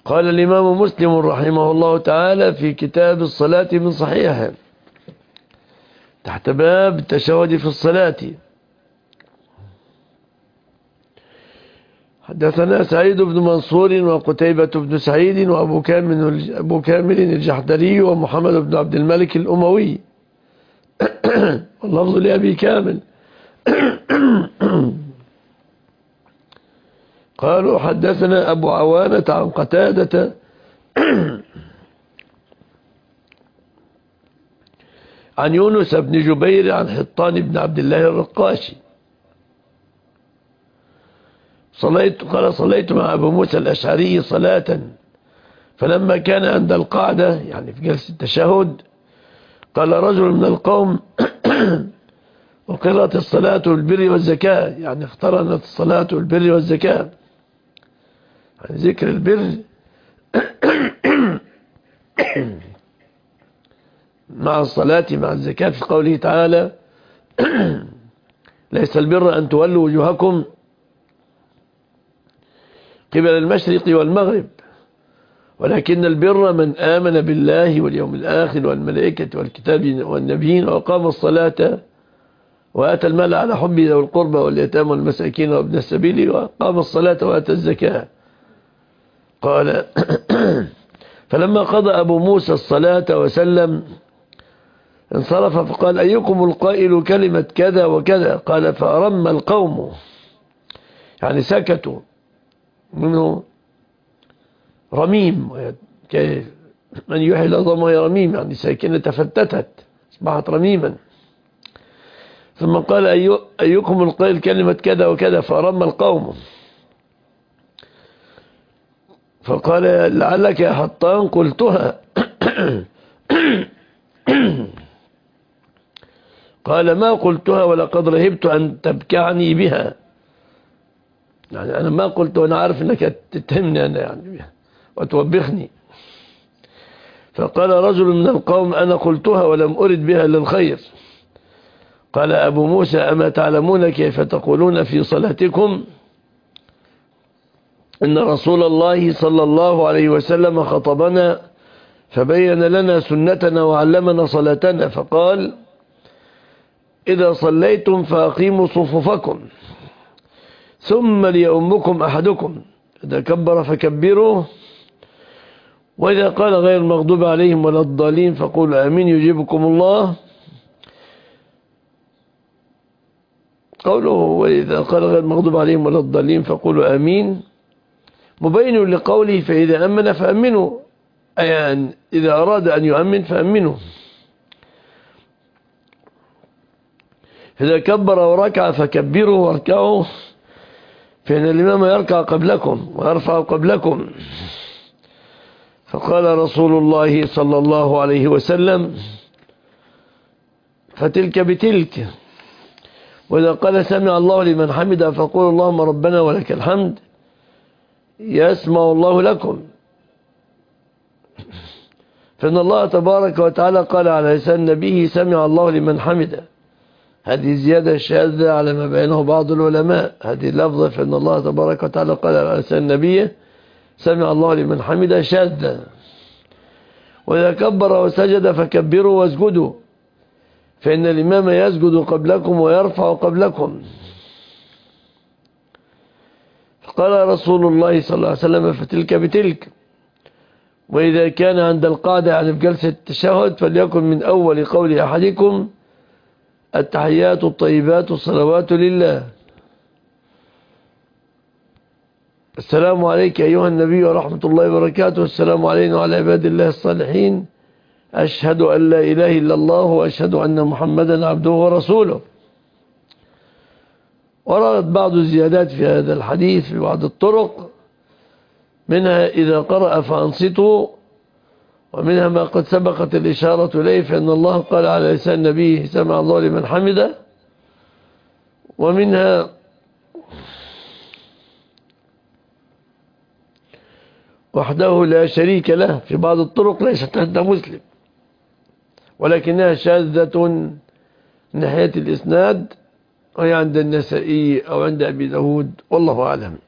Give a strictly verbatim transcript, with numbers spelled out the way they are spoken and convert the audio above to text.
قال الإمام مسلم رحمه الله تعالى في كتاب الصلاة من صحيحه تحت باب التشهد في الصلاة: حدثنا سعيد بن منصور وقتيبة بن سعيد وأبو كامل, أبو كامل الجحدري ومحمد بن عبد الملك الأموي واللفظ لأبي كامل قالوا: حدثنا أبو عوانة عن قتادة عن يونس بن جبير عن حطان بن عبد الله الرقاشي صليت قال: صليت مع أبو موسى الأشعري صلاة، فلما كان عند القعدة يعني في جلسة التشهد قال رجل من القوم: وقرأت الصلاة والبر والزكاة، يعني اقترنت الصلاة والبر والزكاة، يعني ذكر البر مع الصلاة مع الزكاة، في قوله تعالى: ليس البر أن تولوا وجوهكم قبل المشرق والمغرب، ولكن البر من آمن بالله واليوم الآخر والملائكة والكتاب والنبيين وأقام الصلاة وآتى المال على حبه ذوي القربى واليتامى والمساكين وابن السبيل وأقام الصلاة وآتى الزكاة. قال: فلما قضى أبو موسى الصلاة وسلم انصرف فقال: أيكم القائل كلمة كذا وكذا؟ قال: فأرم القوم، يعني سكتوا منه رميم، من يحيي العظام وهي رميم، يعني ساكنة تفتتت أصبحت رميما. ثم قال: أي أيكم القائل كلمة كذا وكذا؟ فأرم القوم. فقال: لعلك يا حطان قلتها. قال: ما قلتها ولقد رهبت أن تبكعني بها، يعني أنا ما قلت وأنا عارف أنك تتهمني أنا يعني وتوبخني. فقال رجل من القوم: أنا قلتها ولم أرد بها للخير. قال أبو موسى: أما تعلمون كيف تقولون في صلاتكم إن رسول الله صلى الله عليه وسلم خطبنا فبين لنا سنتنا وعلمنا صلاتنا، فقال: إذا صليتم فأقيموا صفوفكم ثم ليؤمكم أحدكم، إذا كبر فكبروا، وإذا قال غير المغضوب عليهم ولا الضالين فقولوا آمين يجيبكم الله. قوله وإذا قال غير المغضوب عليهم ولا الضالين فقولوا آمين مبين لقوله فإذا أمن فأمنوا، أي أن إذا أراد أن يؤمن فأمنوا. إذا كبر وركع فكبروا واركعوا، فإن الإمام يركع قبلكم ويرفع قبلكم. فقال رسول الله صلى الله عليه وسلم: فتلك بتلك. وإذا قال سمع الله لمن حمده فقول اللهم ربنا ولك الحمد يسمع الله لكم، فإن الله تبارك وتعالى قال على لسان نبيه سمع الله لمن حمده. هذه زيادة شاذة على ما بينه بعض العلماء، هذه اللفظة فإن الله تبارك وتعالى قال على لسان نبيه سمع الله لمن حمده شاذة. وإذا كبر وسجد فكبروا واسجدوا، فإن الإمام يسجد قبلكم ويرفع قبلكم. فقال رسول الله صلى الله عليه وسلم: فتلك بتلك. وإذا كان عند القعدة يعني في جلسة التشهد فليكن من أول قول أحدكم التحيات الطيبات الصلوات لله، السلام عليك أيها النبي ورحمة الله وبركاته، السلام علينا وعلى عباد الله الصالحين، أشهد أن لا إله إلا الله وأشهد أن محمدا عبده ورسوله. وردت بعض الزيادات في هذا الحديث في بعض الطرق، منها إذا قرأ فأنصتوا، ومنها ما قد سبقت الإشارة إليه فإن الله قال على لسان نبيه سمع الله لمن حمده، ومنها وحده لا شريك له في بعض الطرق ليست عند مسلم ولكنها شاذة من ناحية الإسناد، وهي عند النسائي أو عند أبي داود، والله أعلم.